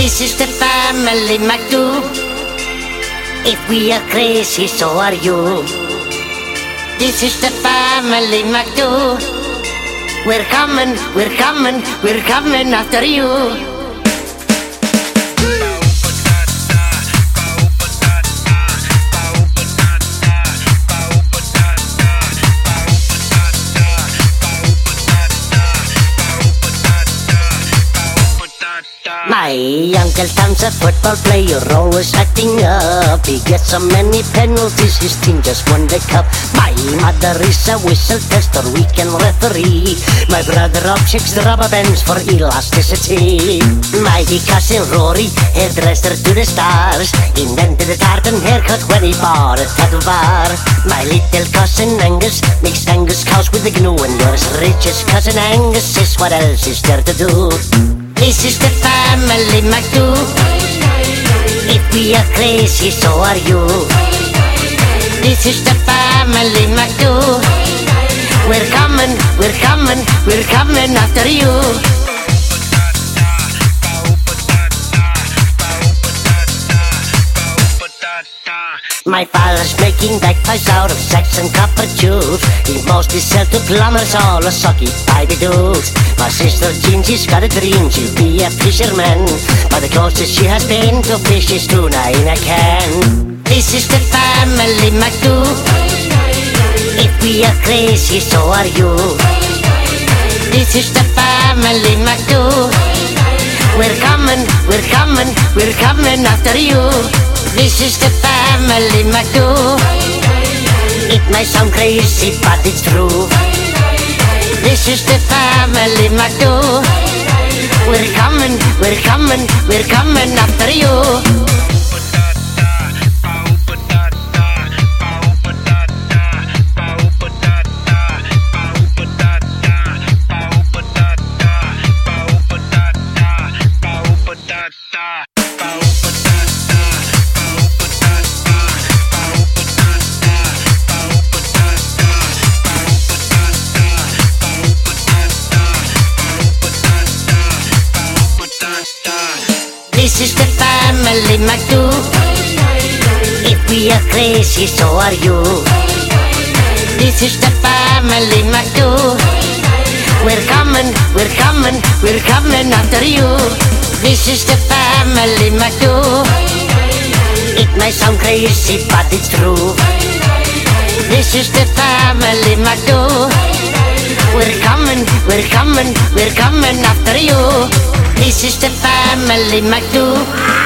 This is the family McDo. If we are crazy, so are you. This is the family McDo. We're coming, we're coming, we're coming after you. My uncle Tom's a football player, always acting up. He gets so many penalties, his team just won the cup. My mother is a whistle tester, weekend referee. My brother objects the rubber bands for elasticity. My cousin Rory, hairdresser to the stars, invented a tartan haircut when he bought a tattoo bar. My little cousin Angus makes Angus cows with the glue, and yours richest cousin Angus says what else is there to do. This is the family McDo. If we are crazy, so are you. This is the family McDo. We're coming, we're coming, we're coming after you. My father's making bagpipes out of Saxon copper tubes. He mostly sells to plumbers, all the sucky pipey dudes. My sister Jean, she's got a dream, she'll be a fisherman, but the closest she has been to fish is tuna in a can. This is the family McDo. If we are crazy, so are you. This is the family McDo. We're coming, we're coming, we're coming after you. This is the family McDo. It may sound crazy, but it's true. This is the family McDo. We're coming, we're coming, we're coming after you. This is the family McDo. If we are crazy, so are you. This is the family McDo. We're coming, we're coming, we're coming after you. This is the family McDo. It may sound crazy, but it's true. This is the family McDo. We're coming, we're coming, we're coming after you. This is the family McDo.